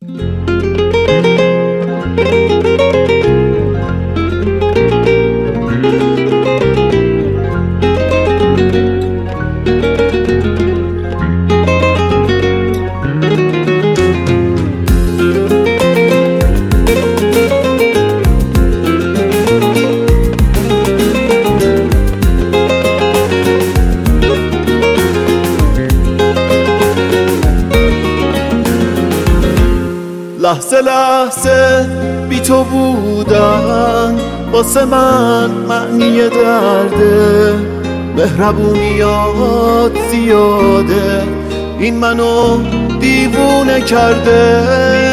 لحظه لحظه بی تو بودن واسه من معنی درده، مهربونیات زیاده این منو دیوونه کرده.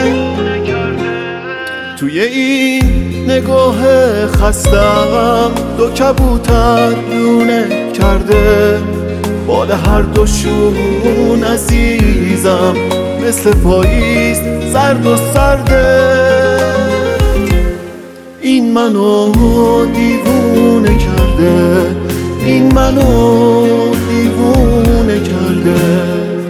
توی این نگاه خستم دو کبوتر لونه کرده، بال هر دوشون عزیزم مثل پاییز سرد و سرده. این منو دیوونه کرده، این منو دیوونه کرده.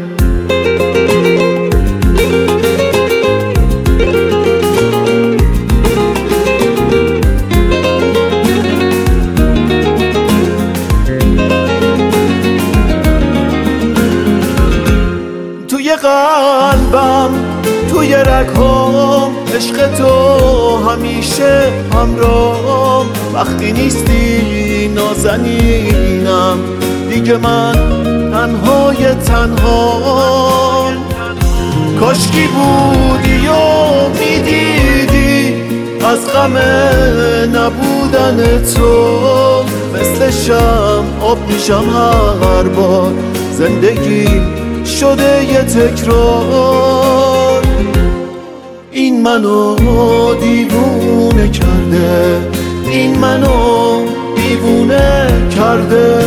توی قلبم توی رگام عشق تو همیشه همراهم، وقتی نیستی نازنینم دیگه من تنهای تنهام. کاشکی بودی و میدیدی از غم نبودن تو، مثل شمع آب میشم هر بار زندگی شده یه تکرار. این منو دیوونه کرده، این منو دیوونه کرده.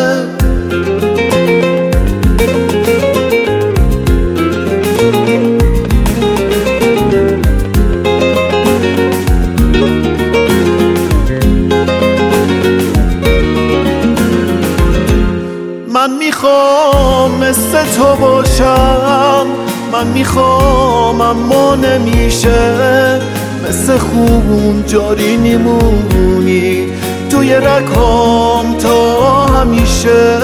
من میخوام مثل تو باشم، من میخوام اما نمیشه، مثل خون جاری میمونی توی رگام تا همیشه.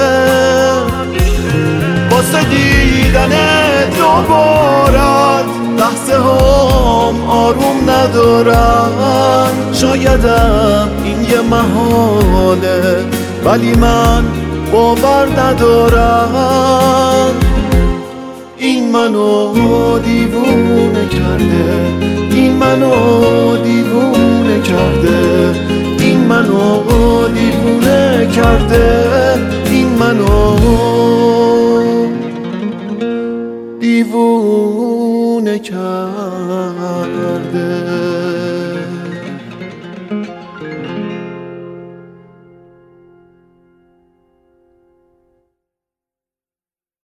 واسه دیدن دوبارت لحظه هم آروم ندارم، شایدم این یه محاله ولی من باور ندارم. این منو دیوونه کرده، این منو دیوونه کرده، این منو دیوونه کرده، این منو دیوونه کرده.